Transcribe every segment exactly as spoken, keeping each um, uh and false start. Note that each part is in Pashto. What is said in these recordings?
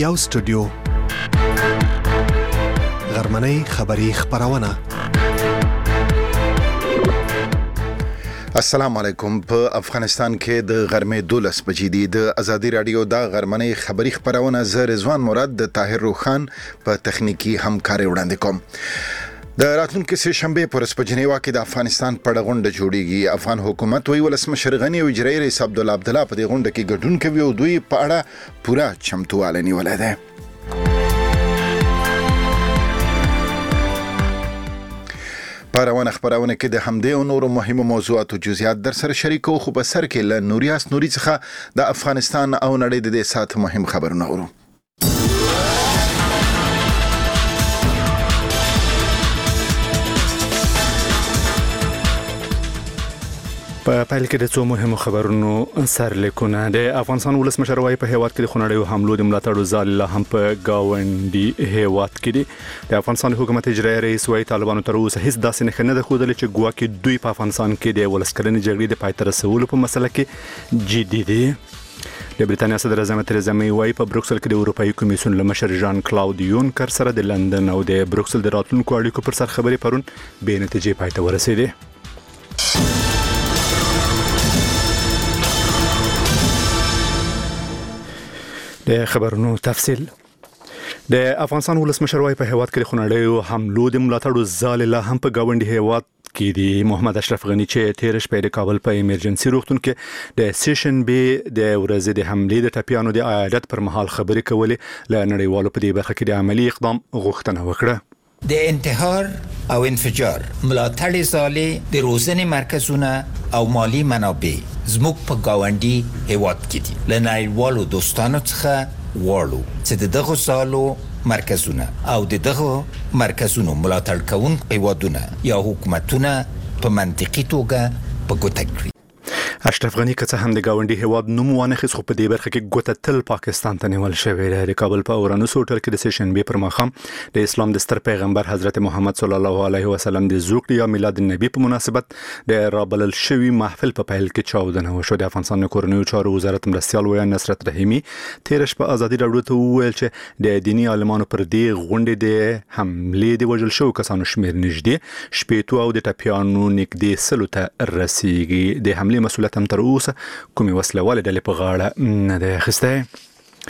یو سټوډیو غرمنۍ خبری خبرونه. السلام علیکم. په افغانستان کې د غرمې دولس بجې دي. د ازادي رادیو د غرمنۍ خبری خبرونه زه رضوان مراد د طاهر روخان په تخنیکی همکاري وړاندې کوم. د راتلونکي سه شنبه پر سپجنیوا کې د افغانستان په غونډه جوړیږي. افغان حکومت وی ولسمشر غنی او اجرایي رئیس عبد الله عبد الله په دې غونډه کې ګډون کوي او دوی په اړه پوره چمتواله نیولې ده. پروانه خبرونه کې د همدې او نورو مهمو موضوعاتو جزئیات در سره شریکو. خو په سر کې له نوریاس نوري څخه د افغانستان او نړۍ د دې سات مهم خبرونه اورو. په پیل کې د څو مهمو خبرونو سرلیکونه. د افغانستان ولسمشر وايي په هیواد کې د خونړیو حملو د ملاتړ ځای هم په گاونډي هیواد کې دي. د افغانستان حکومت اجرایي رئیس وايي طالبانو تر اوسه هیڅ داسې نه خنه ده خوده چې ګواکې دوی په افغانستان کې د ولسکرنې جګړې د پای ته رسولو په مسله کې جدي دي. د بریتانیا صدر اعظم تریزا می وايي په بروکسل کې د اروپאי کمیسیون لمشر ژان کلاود یونکر سره د لندن او د بروکسل د راتلونکو اړیکو پر سر خبرې پرون به نتیجې پای ته ورسېدې. د خبرونو تفصیل. د افغانستان ولسمشر وايي په هیواد کې د خونړیو حملو د ملاتړ ځای لا هم په گاونډي هیواد کې دي. محمد اشرف غنی چې تیر شپه د کابل په ایمرجنسي روغتون کې د سیشن بي د ورځې د حملې د ټپيانو د عیادت پر مهال خبرې کولې ل نړیوالو په دې برخه کې د عملی اقدام غوښتنه وکړه. د انتحار او انفجار ملاتړ ځای د روزنې مرکزونه او مالی منابع زموږ په گاونډي هیواد کې دي. ل نړیوالو دوستانو څخه غواړو چې د دغه ځالو مرکزونه او د دغه مرکزونو ملاتړ کوونکي هیوادونه یا حکومتونه په منطقي توګه په ګوته کړي. اشرف غنی که څه هم د گاونډي هیواد نوم وانخیست خو په دې برخه کې ګوته تل پاکستان ته نیول شوی دی. د کابل په اورانوس هوټل کې د سیشن بي پر ماښام د اسلام د ستر پیغمبر حضرت محمد صلی الله علیه وسلم د زوکړې یا میلاد النبی په مناسبت د رابلل شوی محفل په پیل کې چاودنه وشو. د افغانستان کورنیو چارو وزارت مرستيال ویا نصرت رحیمی تیر شپه ازادي راډیو ته وویل چې د دینی عالمانو پر دې غونډې د حملې د وژل شو کسانو شمیر نږدې شپېتو او د ټپيانو نږدې سلو ته رسیږي. د حملې مسؤلیت هم تر اوسه کومې وسله والې ډلې په غاړه نه ده اخیسته.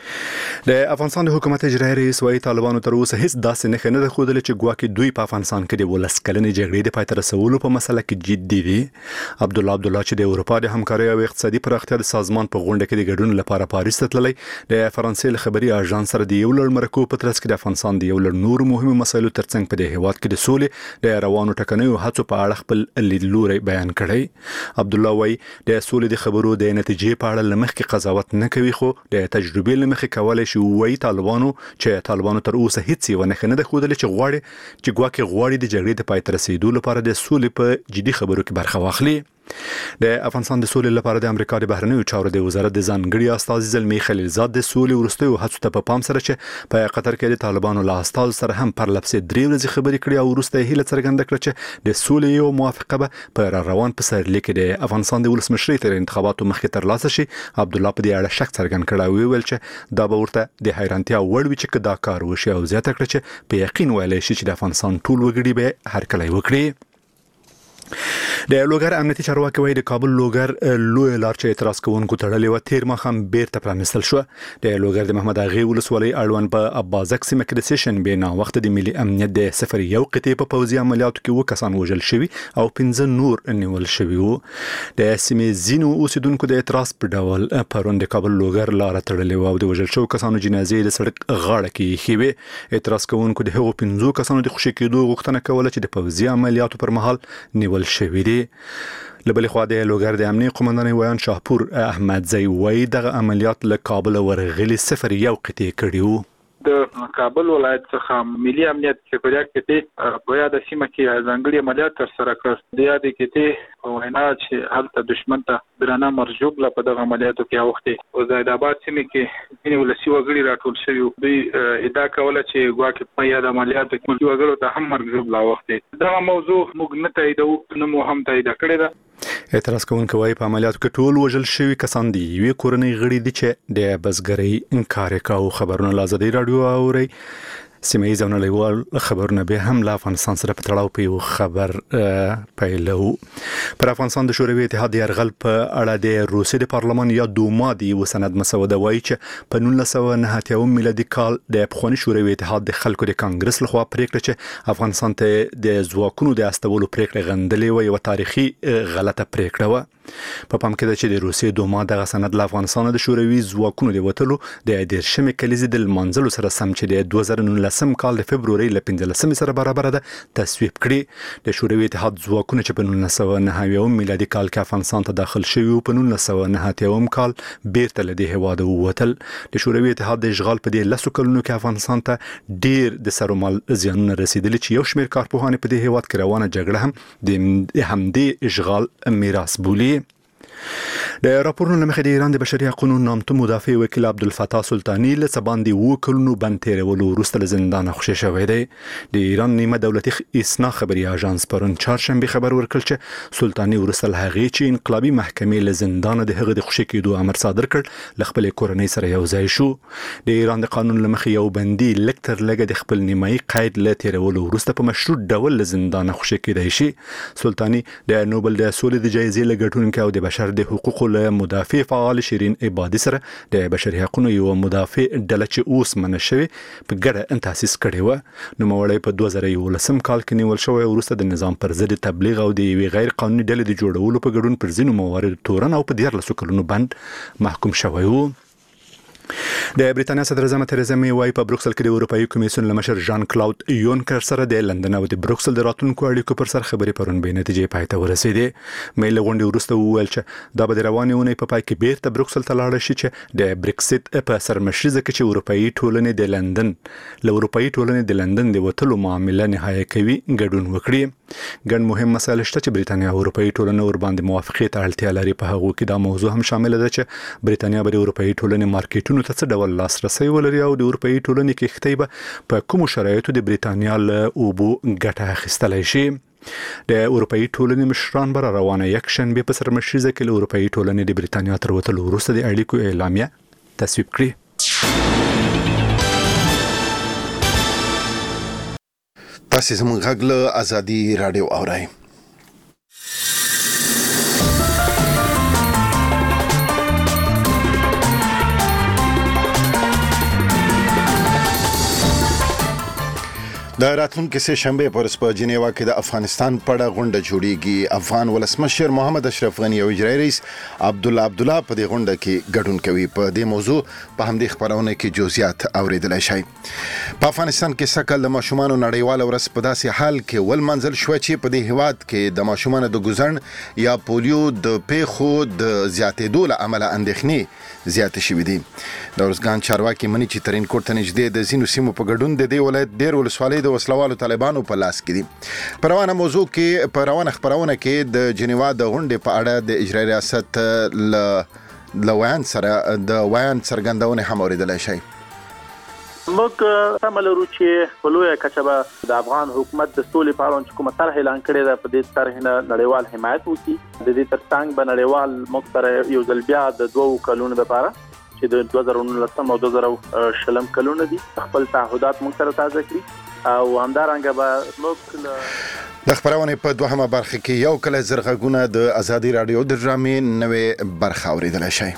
د افغانستان د حکومت اجرایي رئیس وايي طالبانو تر اوسه هیڅ داسې نه خنه ده خوده چې ګواکې دوی په افغانستان کې د ولسکلنې جګړې د پای ته رسولو په مسله کې جدي دي. عبد الله عبد الله چې د اروپا د همکارۍ او اقتصادي پراختیا د سازمان په غونډه کې د ګډون لپاره پاریس ته تللی د فرانسې خبري اژانس سره د یو لړ مرکو په ترڅ کې د افغانستان د یو لړ نور مهمو مسایلو ترڅنګ په دې هیواد کې د سولې د روانو ټکنیو هڅو په اړه خپل لیدلوري بیان کړی. عبد الله وايي د سولې د خبرو د نتیجې په اړه لمخ کې قضاوت نه کوي خو د تجربې لمخ کولای شي وایي طالبانو چې طالبانو تر اوسه هیڅ یو نه خنه ده خوده چې غواړي چې ګواکې غواړي د جګړې د پای ته رسیدو لپاره د سولې په جدي خبرو کې برخه واخلي. د افغانستان د سولې لپاره د امریکا د بهرنیو چارو د وزارت د ځانګړي استازي زلمی خلیلزاد د سولې وروستیو هڅو ته په پام سره چې په قطر کې د طالبانو له استازو سره هم پر لپسې درې ورځې خبرې کړې او وروسته هیله څرګنده کړه چې د سولې یو موافقه به په روان پسرلي کې د افغانستان د ولسمشرۍ تر انتخاباتو مخکې ترلاسه شي. عبد الله په دې اړه شک څرګند کړ او ویل چې دا به ورته د حیرانتیا وړ وي چې دا کار وشي او زیاته کړه چې په یقین ویلی شي چې د افغانستان ټول وګړي به هرکلی وکړي. د لوګر امنیتي چارواکي وايي د کابل لوګر لوی لار چې اعتراض کوونکو تړلې و تیر مخم بیرته پرانستل شو. د لوګر د محمد اغي ولسوالۍ اړوند په ابازک سیمه کې د سیشن بي نه وخت د ملي امنیت د صفر یو قطعه په پوځي عملیاتو کې و کسان وژل شوي او پنځه نور نیول شوي وو. د سیمې زینو اوسیدونکو د اعتراض په ډول پرون د کابل لوګر لار تړلې و او د وژل شو کسانو جنازې د سړک غاړه کې خېوي. اعتراض کوونکو د هغو پنځو کسانو د خوشي کېدو غوښتنه کوله چې د پوځي عملیاتو پر مهال نیول شوی دی. لبل خو د لوګر د امنیت قومندان ویان شاهپور احمد زئی وای دغه عملیات له کابل ورغلي صفر یو قطعه کړیو. د کابل ولایت څخه ملي امنیت سپریاک کې په یاد سیمه کې ځانګړي عملیات تر سره کړ. د یاد کې په وینا چې هلته دشمن ته درانه مرجوب لا په دغه عملیاتو کې اوخته او زید آباد سیمه کې ځینې ولسی وګړي راټول شوي دوی ادعا کوله چې ګواکې په یاد عملیاتو کې وګړو ته هم مرجوب لا اوخته دا موضوع موږ نه تاییدو نه مو هم تایید کړی ده. اعتراض کوونکي وايي په عملیاتو کې ټول وژل شوي کسان دي یوې کورنۍ غړي دي چې د بزګرۍ انکار کاوه. خبرونه له ازادي رادیو اوري. سیمه ییز او نړیوال خبرونه به هم له افغانستان سره په تړاو په یو خبر پیلو. پر افغانستان د شوروي اتحاد یرغل په اړه د روسیې د پارلمان یا دوما دی وسند مسوده وایي چې په نولس سوه نهه اتیا میلادي کال د افغاني شوروي اتحاد د خلکو د کانګرس لخوا پریکړه چې افغانستان ته د ځواکونو د استولو پریکړه غندلې و یو تاریخي غلطه پریکړه و. په پام کې ده چې د روسیې دوما دغه سند له افغانستان د شوروي ځواکونو د وټلو د دیرشمې کلیزې د لمانځلو سره سم چې د دوه زره نولسم کال د فبروري له پنځلسمې سره برابر ده تصویب کړي. د شوروي اتحاد ځواکونه چې په نولس سوه نهه اویا میلادي کال کې افغانستان ته داخل شوي په نولس سوه نهه اتیا کال بیرته له دې هېواده ووتل. د شوروي اتحاد د اشغال په دې لسو کلونو کې افغانستان ته ډیر د سر و مال زیانونه رسیدلي چې یو شمېر کارپوهان په دې هېواد کې روانه جګړه هم د همدې اشغال میراث بولي. د راپورونو لمخې د ایران د بشري حقوقو نامتو مدافع وکیل عبدالفتاح سلطانی له څباندې وو کلونو بند تیرولو وروسته له زندانه خوشی شوی دی. د ایران نیمه دولتي اسنا خبري اژانس پرون چهارشنبه خبر ورکړ چې سلطانی ورسره هغې چې انقلابي محکمې له زندانه د هغه د خوشی کېدو امر صادر کړ له خپل کورنۍ سره یو ځای شو. د ایران د قانون لمخې یو بندي لکتر لګه د خپل نیمایي قید له تیرولو وروسته په مشروط ډول له زندانه خوشی کېدای شي. سلطانی د نوبل د سولې د جایزې لګټونکو او د بشر د حقوقو له مدافع فعال شیرین عبادی سره د بشري حقوقو یو مدافع ډله چې اوس منه شوی په ګډه تاسیس کړي و. نو موړی په دوه زره یولسم کال کې نیول شوی وروسته د نظام پر ضد تبلیغ او د یوې غیر قانوني ډلې د جوړولو په ګډون پر ځینو مواردو تورن او په دیارلسو کلونو بند محکوم شوی و. د بریتانیا صدر اعظم تریزا می وايي په بروکسل کې د اروپאי کمیسیون لمشر ژان کلاود یونکر سره د لندن او د بروکسل د راتلونکو اړیکو پر سر خبرې پرون به نتیجې پای ته ورسېدې. می له غونډې وروسته وویل چې دا به د روانې اونۍ په پای کې بیرته بروکسل ته لاړ شي چې د بریکسټ په سرمشريزه کې چې اروپאי ټولنې د لندن له اروپאי ټولنې د لندن د وټلو معاملې نهایي کوي ګډون وکړي. ګڼ مهم مسایل شته چې بریتانیا او اروپאי ټولنه ور باندې موافقت اړتیا لري. په هغه کې دا موضوع هم شامل ده چې بریتانیا به د اروپאי ټولنې مارکیټونو ته څه ډول لاسرسي ولري او د اروپאי ټولنې کې ختیبه په کوم شرایطو د بریتانیا له اوبو ګټه اخیستلای شي. د اروپאי ټولنې مشران بر روانه یک شنبه په سرمشريزه کې له اروپאי ټولنې د بریتانیا تر وتلو وروسته د اړیکو اعلامیه تصویب کړي. تاسو زموږ غږ له ازادي رادیو اورئ. د راتلونکي سه شنبه پر سپه جنیوا کې د افغانستان پړه غونډه جوړیږي. افغان ولسمشر محمد اشرف غنی او اجرایي رئیس عبد الله عبد الله په دې غونډه کې ګډون کوي. په دې موضوع په همدې خبرونه کې جزئیات اوریدلای شئ. په افغانستان کې سکل د ماشومان نړیوال ورځ په داسې حال کې ول منزل شو چې په دې هواد کې د ماشومان د ګزن یا پولیو د پیخو د زیاتېدو له امله اندېښنې زیات شوې دي. د ورزګان چارواکي مني چې ترين کوټ نږدې د زینو سیمو په ګډون د دې ولایت ډېر ولسوالۍ د وسلوالو طالبانو په لاس کې دي. په روانه موضوع کې په روانه خبرونه کې د جنیوا د غونډې په اړه د اجرایي ریاست ل لویان سره د ویان څرګندونه هم اوریدلای شي. موږ سملرو چې په لویه کچه به د افغان حکومت د سولې په اړه کومه طرح اعلان کړې ده په دې طرح نه نړیوال حمایت وکړي. د دې ترڅنګ به نړیوال موږ سره یو ځل بیا د دوو کلونو لپاره چې د دوه زره نولسم او دوه زره شلم کلونه دي خپل تعهدات موږ سره تازه کړي او همدارنګه به موږ د خبرونه په دوهمه برخه کې یو کله زرغونه د ازادي رادیو د ډرامې نوې برخه اوریدل شي.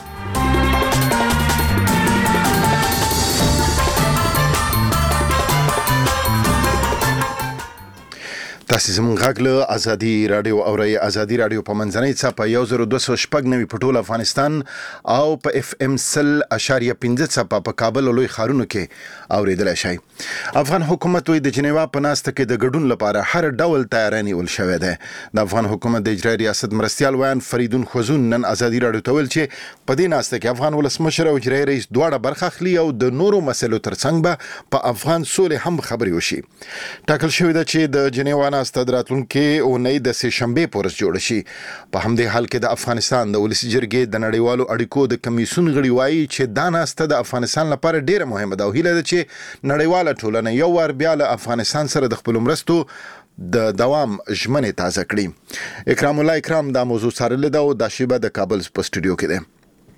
تاسو زموږ غږ له ازادي رادیو اورئ. ازادي رادیو په منځنۍ څپه یو زر دوه سوه شپږ نوي په ټول افغانستان او په اف ام سل اشاریه پنځه څپه په کابل او لوی ښارونو کې اوریدلای شي. افغان حکومت وی د جنیوا په ناسته کې د ګډون لپاره هر ډول تیاری ول شوې ده. د افغان حکومت د اجرایي ریاست مرستيال ویان فریدون خوزون نن ازادي رادیو ته ویل چې په دې ناسته کې افغان ولسمشر او اجرایي رئیس دواړه برخه اخلي او د نورو مسلو ترڅنګ به په افغان سولې هم خبري وشي. ټاکل شوې ده چې د جنیوا ناسته د راتلونکې اونۍ د سه شنبې پورس جوړ شي. په همدې حال کې د افغانستان د ولسي جرګې د نړیوالو اړیکو د کمیسیون غړي وایي چې دا ناسته د افغانستان لپاره ډیره مهمه ده او هیله ده چې نړیواله ټولنه یو وار بیا له افغانستان سره د خپل مرستو د دوام ژمنې تازه کړي. اکرام الله اکرام دا موضوع څارلې ده او دا شیبه د کابل په سټوډیو کې ده.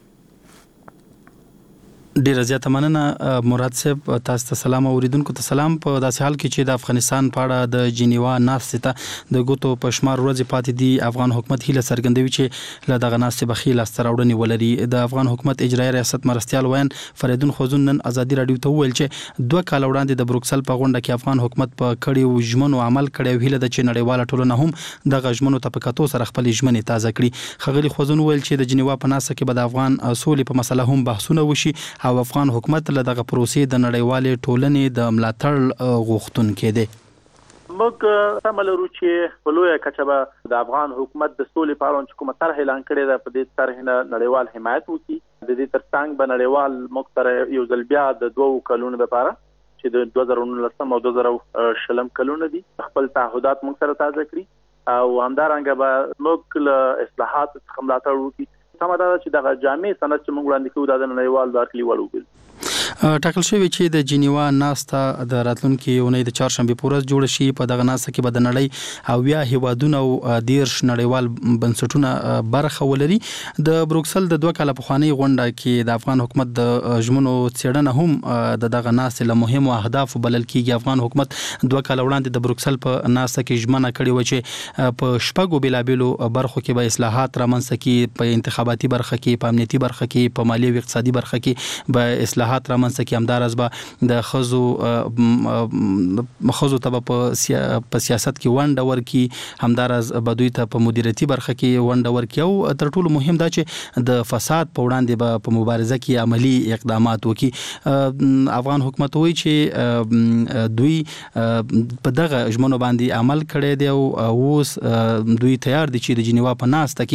ډیره زیاته مننه مراد صاحب، تاسو ته سلام اوریدونکو ته سلام. په داسې حال کې چې د افغانستان په اړه د جنیوا ناستې ته د ګوتو په شمار ورځې پاتې دي، افغان حکومت هیله څرګندوي چې له دغه ناستې به ښې لاسته راوړنې ولري. د افغان حکومت اجرایي ریاست مرستیال ویان فریدون خوزون نن ازادي راډیو ته وویل چې دوه کال وړاندې د بروکسل په غونډه کې افغان حکومت په کړیو ژمنو عمل کړی او هیله ده چې نړیواله ټولنه هم دغه ژمنو ته په کتو سره خپل ژمنې تازه کړي. ښاغلي خوزون ویل چې د جنیوا په ناسته کې به د افغان سولې په مسله هم بحثونه وشي او افغان حکومت له دغه پروسې د نړیوالې ټولنې د ملاتړ غوښتونکی دی. موږ سم لرو چې په لویه کچه به د افغان حکومت د سولې په اړه چې کومه طرح اعلان کړې ده په دې طرح نه نړیوال حمایت وکړي. د دې ترڅنګ به نړیوال موږ سره یو ځل بیا د دوو کلونو لپاره چې د دوه زره نولس او دوه زره شل کلونه دي خپل تعهدات موږ سره تازه کړي او همدارنګه به موږ له اصلاحات څخه ملاتړ وکړي. سمه ده چې دغه جامع سند چې موږ وړاندې کوو د نړیوال داخلي وړ وګورئ. ټاکل شوی چې د جنیوا ناسته د راتلونکي اونۍ د چهارشنبه په ورځ جوړ شي. په دغه ناسته کې به د نړۍ او یا هیوادونو او دیرش نړیوال بنسټونه برخه ولري. د بروکسل د دوه کاله پخوانی غونډه کې د افغان حکومت د ژمنو څېړنه هم د دغه ناستې له مهمو اهداف بلل کېږي. افغان حکومت دوه کاله وړاندې د بروکسل په ناسته کې ژمنه کړې و چې په شپږو بېلابېلو برخو کې به اصلاحات رامنځته کړي، په انتخاباتي برخه کې، په امنیتي برخه کې، په مالي او اقتصادي برخه کې به اصلاحات رامنځته کې. همدارس به د خزو خزو ته په سیاست کې ونډه ورکړي، همدارس به دوی ته په مدیریتي برخه کې ونډه ورکړي او تر ټولو مهم دا چې د فساد په وړاندې به په مبارزه کې عملی اقدامات وکړي. افغان حکومت وایي چې دوی په دغه ژمنو باندې عمل کړی دی او اوس دوی تیار دي چې د جنیوا په ناسته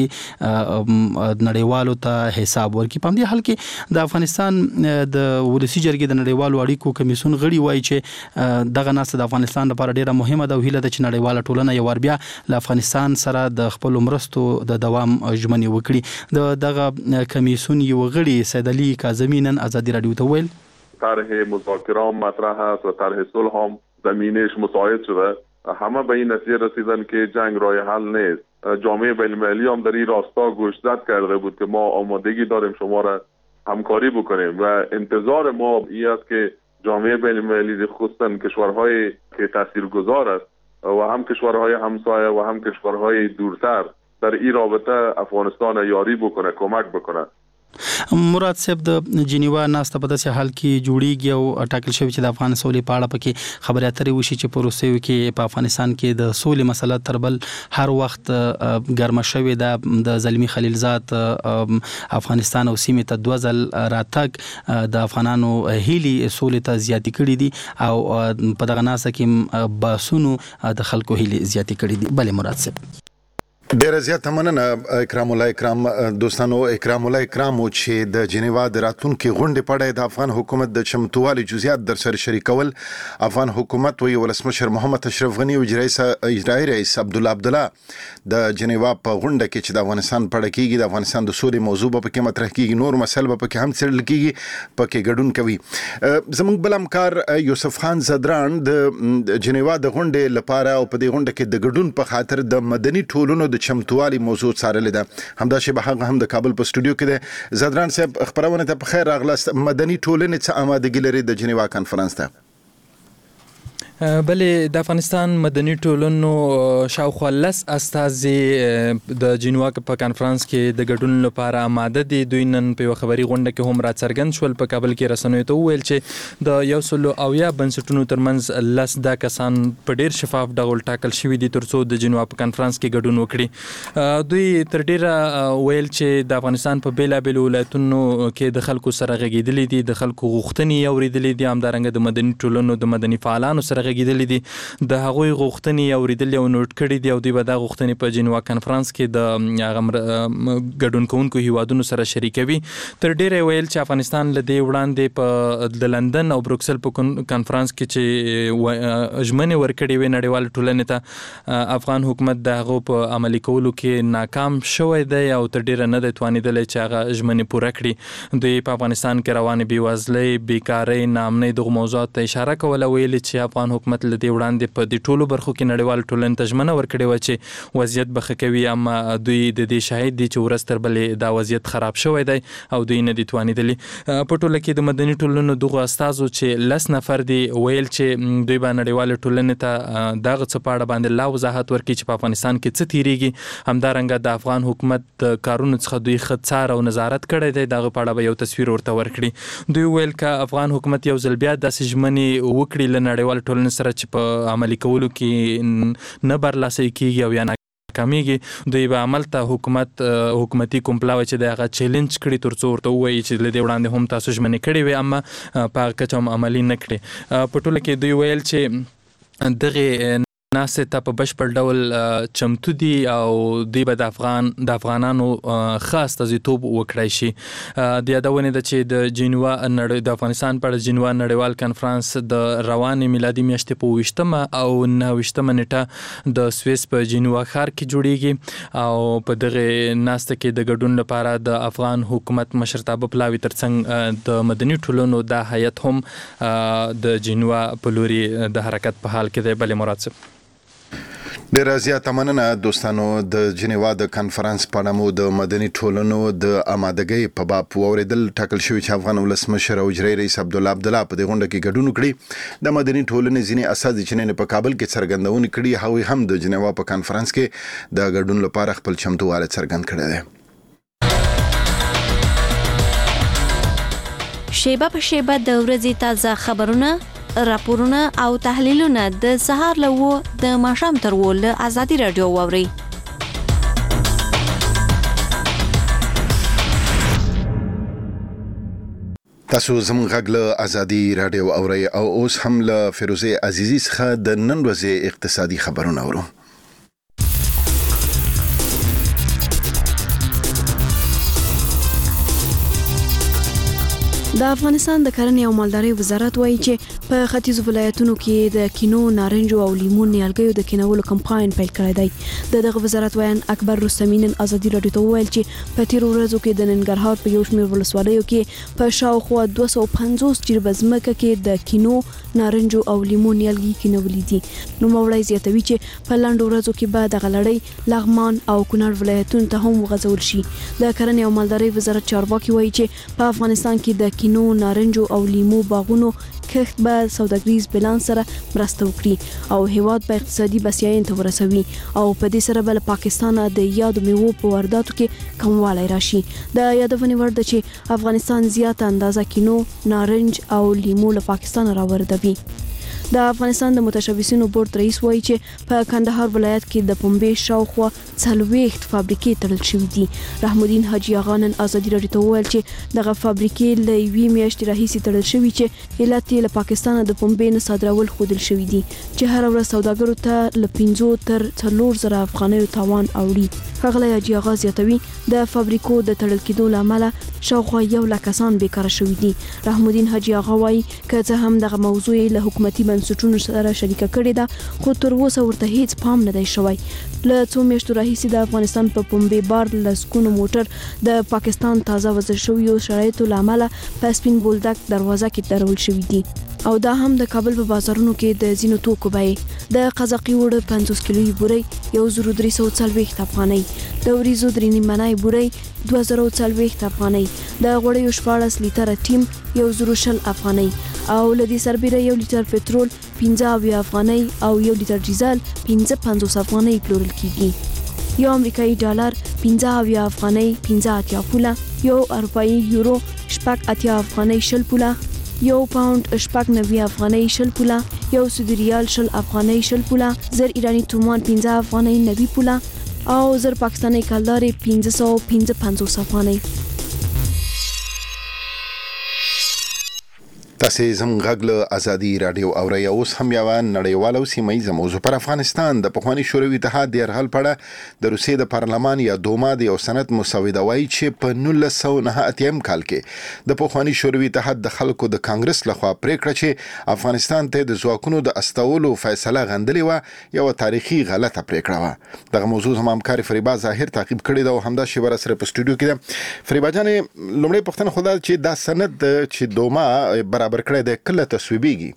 کې نړیوالو ته حساب ورکړي. په همدې حال کې د افغانستان د ولسي جرګې د نړیوالو اړیکو کمیسیون غړي وایي چې دغه ناسته د افغانستان لپاره ډیره مهمه ده او هیله ده چې نړیواله ټولنه یو وار بیا له افغانستان سره د خپل مرستو د دوام ژمنې وکړي. د دغه کمیسیون یو غړي سید علي کاظمی نن ازادي راډیو ته ویل طرح مذاکره مطرح است و طرح صلح هم زمینش مساعد شده. همه به این نتیجه رسیدن که جنگ راه حل نیست. جامعه بین‌المللی هم در این راستا گوشزد کرده بود که ما آمادگی داریم شما را همکاری بکنیم و انتظار ما این است که جامعه بین‌المللی خصوصا کشورهای که تاثیرگذار است و هم کشورهای همسایه و هم کشورهای دورتر در این رابطه افغانستان یاری بکنه، کمک بکنه. مراد صاحب د جنیوا ناسته په داسې حال کې جوړیږي او ټاکل شوی چې د افغان سولې په اړه پکې خبرې اترې وشي چې په روسیو کې په افغانستان کې د سولې مسله تر بل هر وخت ګرمه شوې ده. د زلمی خلیلزاد افغانستان او سیمې ته دوه ځل راتګ د افغانانو هیلې سولې ته زیاتې کړې دي او په دغه ناسته کې باسونو د خلکو هیلې زیاتې کړې دي. بله مراد صاحب ډیره زیاته مننه اکرام الله اکرام. دوستانو اکرام الله اکرام چې د جنیوا د راتلونکي غونډې په اړه د افغان حکومت د چمتووالي جزئیات در سره شریکول. افغان حکومت وی ولسمشر محمد اشرف غنی او اجرایي رئیس عبدالله عبدالله د جنیوا په غونډه کې چې د افغانستان په اړه کېږي د افغانستان د سولې موضوع په کې مطرح کېږي، نور مسایل په کې هم څېړل کېږي، په کې ګډون کوي. زموږ بل همکار یوسف خان زدران د جنیوا د غونډې لپاره او په دې غونډه کې د ګډون په خاطر د مدني ټولنو د چمتووالي موضوع څارلې ده. همدا شی به هغه هم د کابل په سټوډیو کې ده. زدران صاحب خبرونه ته په خیر راغلاست. مدني ټولنې څه آمادګي لري د جنیوا کانفرنس ته؟ بلې د افغانستان مدني ټولنو شاوخوا لس استازي د جنیوا په کانفرنس کې د ګډون لپاره آماده دي. دوی نن په یو خبري غونډه کې هم راڅرګند شول. په کابل کې رسنیو ته وویل چې د یو سل او یا بنسټونو ترمنځ لس دا کسان په ډیر شفاف ډول ټاکل شوي دي ترڅو د جنیوا په کانفرنس کې ګډون وکړي. دوی تر ډیره ویل چې د افغانستان په بیلابېلو ولایتونو کې د خلکو سره غږیدلي دي، د خلکو غوښتنې اورېدلې دي، همدارنګه د مدني ټولنو د مدني فعالانو سره غږیدلې دي د هغوی غوښتنې اوریدل او نوٹ کړي دي او دوی به دا غوښتنې په جنیوا کانفرنس کې د ګډون کوونکو هیوادونو سره شریکوي. تر ډیره ویل چې افغانستان له دې وړاندې په د لندن او بروکسل په کانفرنس کې چې ژمنې ورکړې وې نړیوال ټولنې ته افغان حکومت د هغو په عملي کولو کې ناکام شوی دی او تر ډیره نه دی توانېدلی چې هغه ژمنې پوره کړي. دوی په افغانستان کې روانې بېوزلۍ، بیکارۍ، ناامنۍ دغو موضوعاتو ته اشاره کوله. ویلي چې افغان حکومت له دې وړاندې په دې ټولو برخو کې نړیوال ټولنې ته ژمنه ورکړې وه چې وضعیت به ښه کوي، اما دوی د دې شاهد دي چې ورځ تر بلې دا وضعیت خراب شوی دی او دوی نه دي توانېدلي. په ټوله کې د مدني ټولنو دغو استازو چې لس نفر دي ویل چې دوی به نړیوالې ټولنې ته دغه څه په اړه باندې لا وضاحت ورکړي چې په افغانستان کې څه تیریږي. همدارنګه د افغان حکومت د کارونو څخه دوی ښه څار او نظارت کړی دی، دغه په اړه به یو تصویر ورته ورکړي. دوی ویل که افغان حکومت یو ځل بیا داسې ژمنې وکړي له نړیوال ټولنې سره چې په عملي کولو کې نه برلاسي کیږي او یا ناکامیږي، دوی به عمل ته حکومت حکومتي کوم پلاوی چې د هغه چیلنج کړي تر څو ورته ووایي چې له دې وړاندې هم تاسو ژمنې کړې وې اما په هغه کچه هم عملي نه کړې. په ټوله کې دوی ویل چې دغه ناسې ته په بشپړ ډول چمتو دي او دوی به د افغان د افغانانو ښه استازیتوب وکړی شي. د یادونې ده چې د جنیوا د افغانستان په اړه جنیوا نړیوال کنفرانس د روانې میلادي میاشتې په اوویشتمه او نهه ویشتمه نیټه د سویس په جنیوا ښار کې جوړیږي او په دغه ناسته کې د ګډون لپاره د افغان حکومت مشرتابه پلاوي ترڅنګ د مدني ټولنو دا هیئت هم د جنیوا په لوري د حرکت په حال کې دی. بلې مراد صاحب ډیر زیاته مننه دوستانو. د جنیوا د کانفرنس په اړه مو د مدني ټولنو د آمادګۍ په باب واوریدل. ټاکل شوی چې افغان ولسمشر او اجرایي رئیس عبدالله عبدالله په دې غونډه کې ګډون وکړي. د مدني ټولنې ځینې اساسي چې نن په کابل کې څرګندونه کړي، هغوی هم د جنیوا په کانفرنس کې د ګډون لپاره خپل چمتووالی څرګند کړی دی. شیبه په شیبه د ورځې تازه خبرونه، راپورونه او تحلیلونه د سهار له و د ماښام تر و له ازادي رادیو واوري. تاسو زموږ غږ له ازادي رادیو اورئ او اوس هم له فیروزه عزیزی څخه د نن ورځې اقتصادي خبرونه اورو. د افغانستان د کرنې او مالدارۍ وزارت وایي چې په ختیځو ولایتونو کې د کینو، نارنج او لیمون نیالګیو د کینولو کمپاین پیل کړی دی. د دغه وزارت وایي اکبر رستمی نن ازادي رادیو ته وویل چې په تیرو ورځو کې د ننګرهار په یو شمېر ولسوالیو کې په شاوخوا دوه سوه پنځوس جریبه ځمکه کې د کینو، نارنج او لیمون نیالګي کینولي دي. نوموړی زیاتوي چې په لاندو ورځو کې به دغه لړۍ لغمان او کونړ ولایتونو ته هم وغځول شي. د کرنې او مالدارۍ وزارت چارواکي وایي چې په افغانستان کې د کینو، نارنجو او لیمو باغونو کښت به سوداګریز بیلانس سره مرسته وکړي او هیواد به اقتصادي بسیاینې ته ورسوي او په دې سره به له پاکستانه د یادو میوو په وارداتو کې کموالی راشي. د یادونې وړ ده چې افغانستان زیاته اندازه کینو، نارنج او لیمو له پاکستانه راوردوي. د افغانستان د متشبثینو بورډ رئیس وایي چې په کندهار ولایت کې د پنبې شاوخوا څلوېښت فابریکې تړل شوې دي. رحم الدین حاجي اغا نن ازادي رادیو ته وویل چې دغه فابریکې له یوې میاشتې راهیسې تړل شوې چې علت یې له پاکستانه د پنبې نه صادرول ښودل شوي دي چې هره ورځ سوداګرو ته له پنځو تر څلور زره افغانیو تاوان اوړي. ښاغلی حاجي اغا زیاتوي د فابریکو د تړل کېدو له امله شاوخوا یو لک کسان بیکاره شوي دي. رحم الدین حاجي اغا وایي که څه هم دغه موضوع له حکومتي بنسټونو سره شریکه کړې ده خو تر اوسه ورته هیڅ پام نه دی شوی. له څو میاشتو راهیسې د افغانستان په پنبې بار لسګونو موټر د پاکستان تازه وضع شویو شرایطو له امله په سپین بولدک دروازه کې درول شوي دي او دا هم د کابل په بازارونو کې د ځینو توکو بیې د قزاقي وړه پنځوس کیلویي بورۍ یو زر درې سوه څلوېښت افغانۍ، د وریځو درې نیمنۍ بورۍ دوه زره څلوېښت افغانۍ، د غوړیو شپاړس لیتره ټیم یو زر شل افغانۍ او له دې سربیره یو لیتر پټرول پنځه اویا افغانۍ او یو لیتر ډیزل پنځه پنځوس افغانۍ پلورل کیږي. یو امریکایي ډالر پنځه اویا افغانۍ پنځه اتیا پوله، یو اروپایي یورو شپږ اتیا افغانۍ شل پوله، یو پاوند شپږ نوي افغانۍ شل پوله، یو سعودي ریال شل افغانۍ شل پوله، زر ایرانی تومان پنځه افغانۍ نوي پوله او زر پاکستاني کلدارې پنځه سوه پنځه پنځوس افغانۍ. تاسو زموږ غږ له ازادي رادیو اورئ. اوس هم یو نړیواله سیمه موضوع پر افغانستان د پخوانی شوروي اتحاد د یرغل پړه د روسیې د پارلمان یا دوما د یو سند مسوده وایي چې په نولس سوه نهه اتیا کال کې د پخوانی شوروي اتحاد د خلکو د کانګرس لخوا پریکړه چې افغانستان ته د ځواکونو د استولو فیصله غندلې و یو تاریخي غلطه پریکړه و. دغه موضوع هم همکار فریبا ظاهر تعقیب کړی دا او همدا شی ور سره په سټوډیو کې فریبا جان لومړی پښتنه خدای چې دا سند چې دوما برابر برکړه د کله تصویبيږي.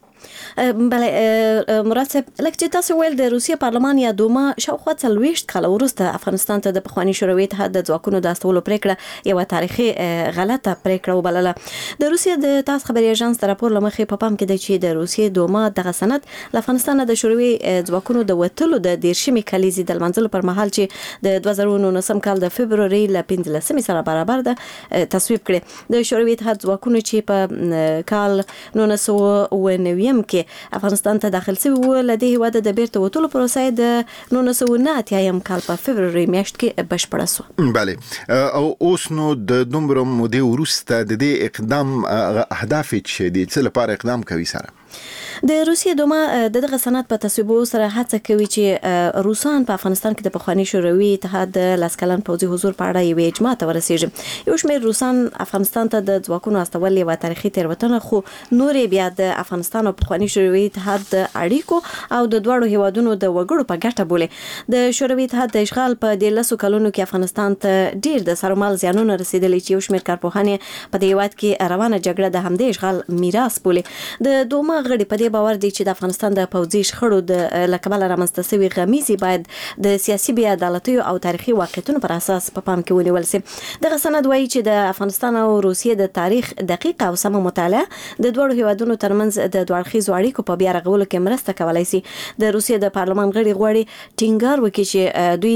بله مراد صاحب لکه چې تاسو ویل د روسیې پارلمان یا دوما شاوخوا څلوېښت کاله وروسته افغانستان ته د پخوانی شوروي اتحاد د ځواکونو د استولو پریکړه یوه تاریخي غلطه پریکړه وبلله. د روسیې د تاس خبري اژانس د راپور له مخې په پام کې دی چې د روسیې دوما دغه سند له افغانستان د شوروي ځواکونو د وتلو د دېرشمې کلیزې د لمانځلو پر مهال چې د دوه زره نولسم کال د فبروري له پنځلسمې سره برابر ده تصویب کړي. د شوروي اتحاد ځواکونو چې په کال نولس سوه اوه نوي کې افغانستان ته داخل شوی و لدې هیواد د بیرته وټولو پروسه د نولس سوه نهه اتیا کال په فبروري میاشت کې بشپړه شوه. بله او اوس نو د دومره مودې وروسته د دې اقدام اهداف چې دي څه لپاره اقدام کوي سره د روسیې دوما د دغه سند په تصویبو سره هڅه کوي چې روسان په افغانستان کې د پخوانی شوروي اتحاد د لاس کلن پوځي حضور په اړه یو اجماع ته ورسیږي. یو شمېر روسان افغانستان ته د ځواکونو استول یوه تاریخي تېروتنه خو نورې بیا د افغانستان او پخوانی شوروي اتحاد د اړیکو او د دواړو هیوادونو د وګړو په ګټه بولي. د شوروي اتحاد د اشغال په دېرلسو کلونو کې افغانستان ته ډیر د سرمال زیانونه رسیدلي چې یو شمېر کارپوهان په دې هیواد کې روانه جګړه د همدې اشغال میراث بولي. د دوما غړي په دې باور دي چې د افغانستان د پوځي شخړو د لکبل رامنځته شوی غمیزي باید د سیاسي بې عدالتۍ او تاریخي واقعیتونو پر اساس په پام کې ونیول شي. دغه سند وایي چې د افغانستان او روسیې د تاریخ دقیق او سمه مطالعه د دوړو هیوادونو ترمنځ د دوه اړخیزو اړیکو په بیا رغولو کې مرسته کولای شي. د روسیې د پارلمان غړي غواړي ټینګار وکړي چې دوی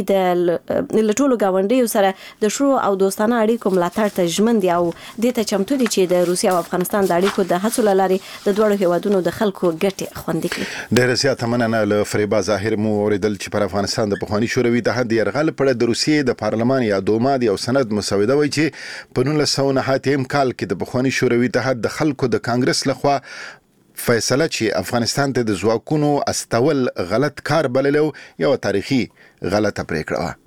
د لټولو گاونډیو سره د شرو او دوستانه اړیکو ملاتړ ته ژمن دي او د ته چمتو دي چې د روسیې او افغانستان د اړیکو د هڅو لاري د دوړو هیوادونو د خلکو ګټې خوندي کړي. ډېر زیات مننه له فریبا ظاهر مو اوریدل چې پر افغانستان د پخوانی شوروي اتحاد د یرغل پړه د روسیې د پارلمان یا دوما د یو سند مسوده وایي چې په نولس سوه نهه اتیا کال کې د پخوانی شوروي اتحاد د خلکو د کانګرس لخوا فیصله چې افغانستان ته د ځواکونو استول غلط کار بللو یو تاریخي غلطه پریکړه وه.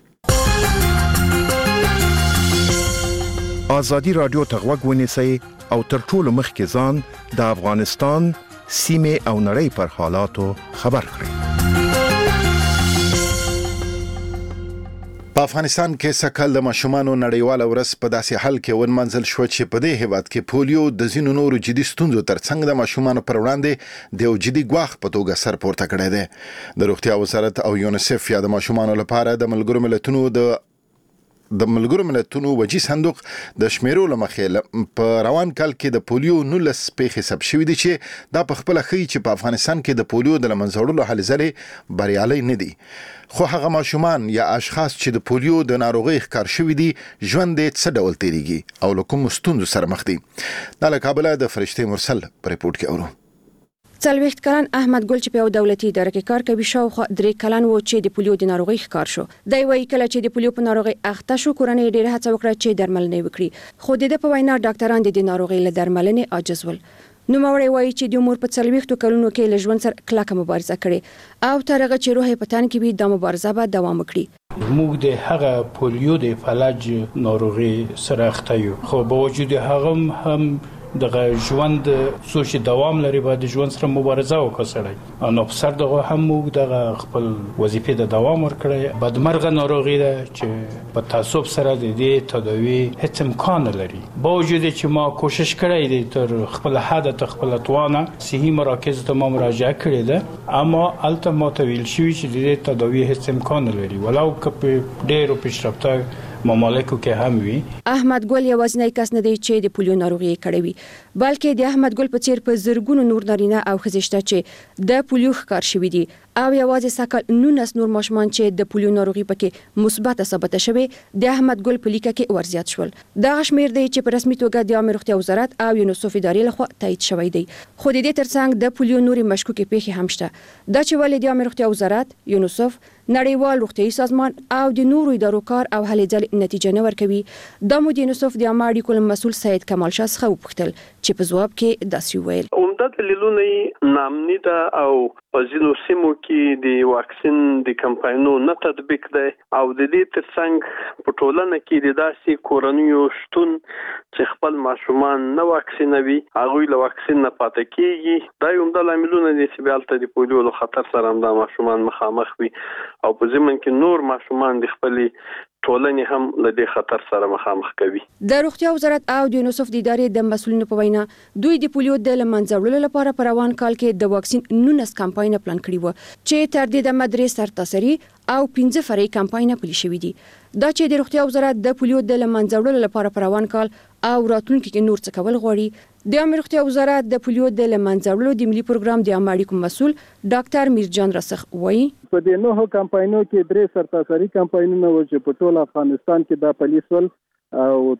ازادي رادیو ته غوږ ونیسئ او تر ټولو مخکې ځان د افغانستان سیمه او نړۍ پر حالاتو خبر کړئ. په افغانستان کې سکهال د ماشومانو نړیواله ورځ په داسې حال کې ونمنځل شو چې په دې هیواد کې پولیو د ځینو نورو جدي ستونزو ترڅنګ د ماشومانو پر وړاندې د یو جدي ګواښ په توګه سر پورته کړی دی. د روغتیا وزارت او یونیسف یا د ماشومانو لپاره د ملګرو ملتونو د د ملګرو ملتونو وجی صندوق د شمیرو لمخې په روان کال کې د پولیو نولس پیښې ثبت شوې دي چې دا په خپل ښیي چې په افغانستان کې د پولیو د لمنځه هلې ځلې بریالي نه دي. خو هغه ماشومان یا اشخاص چې د پولیو د ناروغۍ ښکار شوي دي ژوند یې څه ډول تیریږي او له کومو ستونزو سره مخ دي. دا له کابله د فرشتې مرسل په ریپورت کې اورو. څلوېښت کلن احمد ګل چې په یو دولتي اداره کې کار کوي شاوخوا درې کلن و چې د پولیو د ناروغۍ ښکار شو. دی وايي کله چې د پولیو په ناروغۍ اخته شو کورنۍ ډېره هڅه وکړه چې درملنه وکړي خو د په وینا ډاکټران د ناروغۍ له درملنې عاجز ول. نوموړی وايي چې د عمر په څلوېښتو کلونو کې له ژوند سره کلکه مبارزه کړې او تر هغه چې روح یې په تن کې وي دا مبارزه به دوام وکړي. موږ د هغه پولیو د فلج ناروغي سره اخته یو خو با وجود هغه هم دغه ژوند سوچ دوام لري باید ژوند سره مبارزه وکړي نو په سر دغه هم موږ دغه خپل وظیفه د دوام ورکړي. بدمرغه ناروغي ده چې په تعصب سره د دې تداوی هیڅ امکان لري با وجود چې ما کوشش کړی دی تر خپل حد ته خپل توانه صحي مراکز ته ما مراجعه کړې ده اما الته ما ته ویل شوی چې د دې تداوی هیڅ امکان لري ولو که په ډېرو پیشرفته ممالکو کې هم وي. احمد ګل یوازینی کس نه دی چې د پولیو ناروغي کړې وي بلکې د احمد ګل په څیر په زرګونو نور نارینه او ښځې شته چې د پولیو ښکار شوي دي او یوازې سکل نونس نور ماشومان چې د پولیو ناروغي پکې مثبت ثابت شوه د احمد ګل په لیکه کې ورزيات شول. دا شمیر دی چې په رسمي توګه د عامه روغتیا وزارت او یونیسف ادارې لخوا تایید شوی دی. خو د دې ترڅنګ د پولیو نوري مشکوکې پیښې هم شته. دا چې ولې د عامه روغتیا وزارت، یونیسف، نړیوال روغتیايي سازمان او د نورو ادارو کار او هلې ځلې نتیجه نه ورکوي. د مو د یونیسف د عامه اړیکو مسؤل سید کمال شاه څخه وپوښتل چې په ځواب کې داسې ویل: عمده دلیلونه نامني ده او په ځینو سیمو کې د واکسین د کمپاینونو نه تطبیق دی او د دې ترڅنګ په ټولنه کې د داسې کورنیو شتون چې خپل ماشومان نه واکسینوي هغوی له واکسین نه پاتې کیږي. دا عمده لاملونه دي چې بیالته د پولیو له خطر سره هم دا ماشومان مخامخ وي او په ضمن کې نور ماشومان د خپل ټولنې هم له دې خطر سره مخامخ کوي. د روغتیا وزارت او د یونیسف د ادارې د مسؤلینو په وینا دوی د پولیو د لمنځه وړلو لپاره په روان کال کې د واکسین نونس کمپاین پلان کړی و چې تر دې د مدرسې سرتاسري او پنځه فرعي کمپاین پلي شوې دي. دا چې د روغتیا وزارت د پولیو د لمنځه وړلو لپاره په روان کال او راتلونکي کې نور څه کول غواړي. د عامه روغتیا وزارت د پولیو د لمنځه وړلو د ملي پروګرام د عامه اړیکو مسؤل ډاکټر میرجان رسخ وایي: په دې نوو کمپاینونو کې درې سرتاسري کمپاینونه و چې په ټول افغانستان کې دا پلي شول او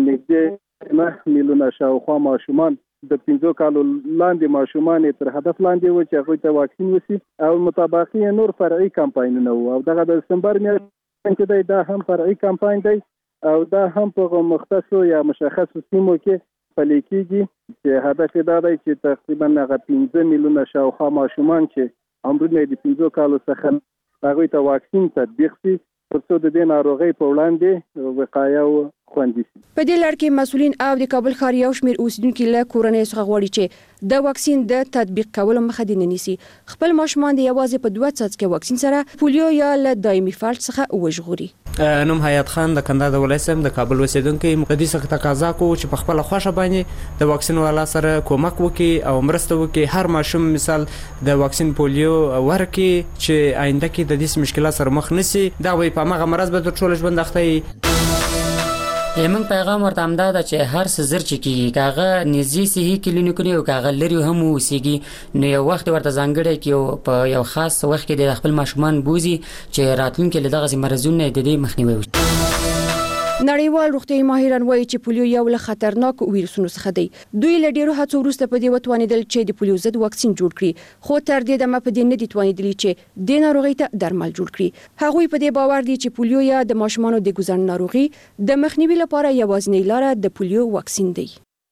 تګنیږي نه میلیونه شاوخوا ماشومان د پنځو کالو لاندې ماشومان تر هدف لاندې و چې هغوی ته واکسین وشي او مطابقي نور فرعي کمپاینونه و او دغه د دسمبر میاشتې کې دا هم فرعي کمپاین دی او دا هم په مختصو یا مشخصو سیمو کې پلي کیږي چې هدف دا دی چې تقریبا هغه پنځه میلیونه شاوخوا ماشومان چې عمرونه د پنځو کالو څخه هغوی ته واکسین تطبیق شي ترڅو د دې ناروغۍ په وړاندې وقایه او خوندي شي. په دې لړ کې مسؤلین او د کابل ښار یو شمېر اوسیدونکو له کورنۍ څخه غواړي چې د واکسین د تطبیق کولو مخه دې نه نیسي. خپل ماشومان د یوازې په دوه څاڅکي واکسین سره پولیو یا له دایمي فلج څخه وژغوري. نوم حیات خان د کندهار د ولایت د کابل اوسیدونکو مقدس څخه تقاضا کوي چې په خپل خوښه باندې د واکسین والا سره کومک وکړي او مرسته وکړي. هر ماشوم مثال د واکسین پولیو ورکړي چې آینده کې د دې مشکلات سره مخ نشي. دا وي په هغه مرز به ټول ژوند اخته. زموږ پیغام ورته همدا ده چې هر څه زر چې کېږي کاغه نږدې صحي کلینیکونه او کاغه لري هم اوسېږي نو یو وخت ورته ځانګړی کې په یو خاص وخت کې د خپل ماشومان بوزي چې راتلونکي له دغه مرزونو د دې مخنیوي وشي. نړیوال روغتیايي ماهران وایي چې پولیو یو له خطرناک ویروسونو څخه دی. دوی له ډیرو هڅو وروسته په دې وتوانیدل چې د پولیو ضد واکسین جوړ کړي خو تر دې دمه په دې نه دي توانیدلي چې د ناروغۍ ته درمل جوړ کړي. هغوی په دې باور دي چې پولیو یا د ماشومانو د ګوزن ناروغي د مخنیوي لپاره یوازینۍ لاره د پولیو واکسین دی.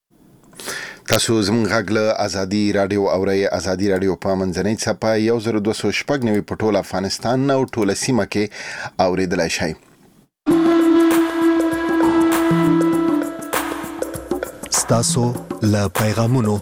تاسو زموږ غږ له ازادي رادیو اورئ. ازادي رادیو په منځنۍ څپه یو زر دوه سوه شپږ نوي په ټول افغانستان او ټوله سیمه کې اوریدلای شئ. ستاسو له پیغامونو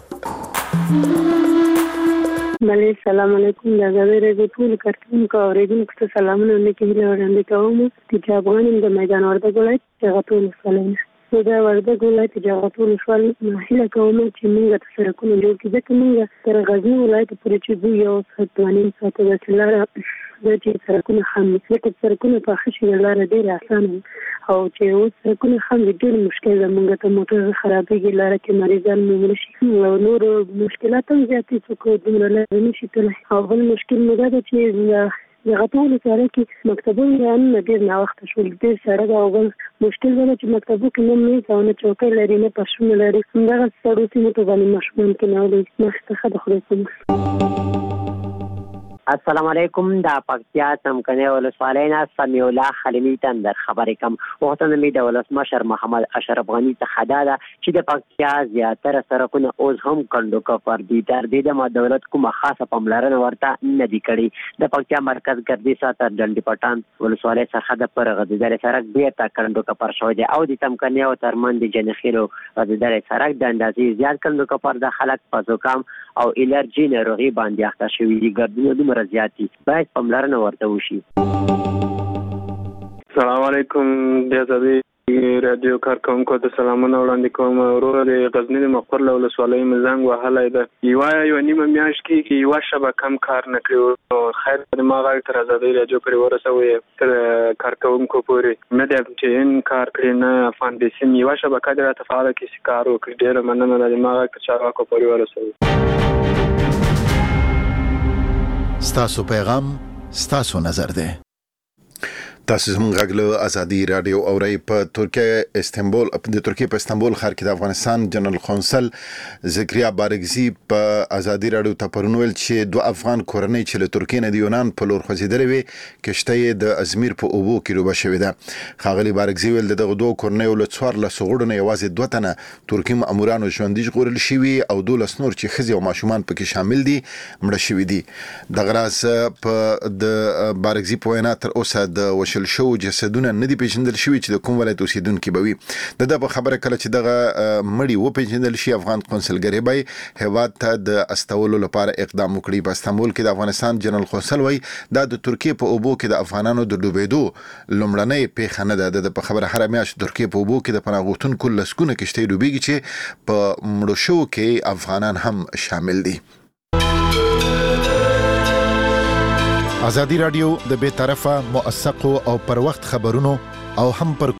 بله السلام علیکم د ازادي رادیو ټول کارکونکو او اوریدونکو ته سلامونه لیکل وړاندې کوم چې افغانان د میدان وردګ ولایت څخه ټول سلام د وردګ ولایت څخه ټول سوال مهله کوم چې موږ ته سرکونه جوړ کړي چې موږ تر غزنی ولایت پورې چې دوی یو څوانین ساته د لاره د چې سرکونه هم د سرکونه په خشي لاره ډیر اسانه او چې اوس سرکونه هم ډیر مشکل ده. موږ ته موټر خرابېږي لاره کې مریضان مو نشي او نور مشکلات هم زیاتې څوک دومره لاره نشي تللی او بل مشکل مو دا ده چې د غټولو سره کې مکتبونه هم ډیر ناوخته شول. ډیر سړک او بل مشکل دا چې مکتبو کې نه میز او نه چوکۍ لري نه پښونه لري. همدغه سړو سیمو ته باندې ماشومان کېنولي مخته د خدای په السلام علیکم. دا پکتیا څمکنه ولسوالۍ نه سمیع الله خلیلي تندر خبرې کوم. وختونه می د ولسمشر محمد اشرف غنی څخه دا ده چې د پکتیا زیاتره سرکونه اوس هم کندو کفر دي. تر دې د دولت کومه خاصه پاملرنه ورته نه دی کړې. د پکتیا مرکز ګردي ساتر ډنډي پټان ولسوالۍ څخه د پر غځېدلې سړک بیرته کندو کفر شوی دی او د څمکنه او ترمن د جنخیلو غځېدلې سړک د اندازې زیات کندو کفر د خلک په زکام او الرجي ناروغي باندې اخته شوي دي. ګردونه زیاتی باید پاملرنه ورته وشي. السلام علیکم د ازادي رادیو کارکونکو ته سلامونه وړاندې کوم. وروره د غزنی د مقر له ولسوالۍ مزنګ وهلی ده. یوه یوه نیمه میاشت کې کې یوه شبه کم کار نه کړي. خیر د ما غږ تر ازادي رادیو پورې ورسوئ تر کارکونکو پورې نه دی چې ان کار کړي نه افغان د سیم یوه شبکه دې راته فعاله کړي چې کار وکړي. ډېره مننه د ما غږ تر چارواکو پورې ورسوئ. ستاسو پیغام ستاسو نظر دی. تاسو زموږ غږ له ازادي رادیو اورئ. په ترکیه استانبول د ترکیه په استانبول ښار کې د افغانستان جنرال قونسل زکریا بارګزي په ازادي رادیو ته پرون ویل چې دوه افغان کورنۍ چې له ترکیې نه د یونان په لور خوځېدلې وې کشته یې د ازمیر په اوبو کې ډوبه شوې ده. ښاغلي بارګزي ویل د دغه دوه کورنیو له څوارلسو غړو نه یوازې دوه تنه ترکي مامورانو ژوندي ژغورل شوي او دولس نور چې ښځې او ماشومان پکې شامل دي مړه شوي دي. دغه راز په د بارګزي په وینا تر اوسه د وشل شو جسدونه نه دي پیژندل شوي چې د کوم ولایت اوسیدونکي به وي. د ده په خبره کله چې دغه مړي وپیژندل شي افغان قونسلګرۍ به هیواد ته د استولو لپاره اقدام وکړي. په استانبول کې د افغانستان جنرال قونسل وایي دا د ترکیې په اوبو کې د افغانانو د ډوبېدو لومړنۍ پیښه نه ده. د په خبره هره میاشت ترکیې په اوبو کې د پناه غوښتونکو لسګونه کشتۍ ډوبېږي چې په مړو شوو کې افغانان هم شامل دي. ازادي رادیو د بې طرفه موثقو او پر وخت خبرونو او هم پر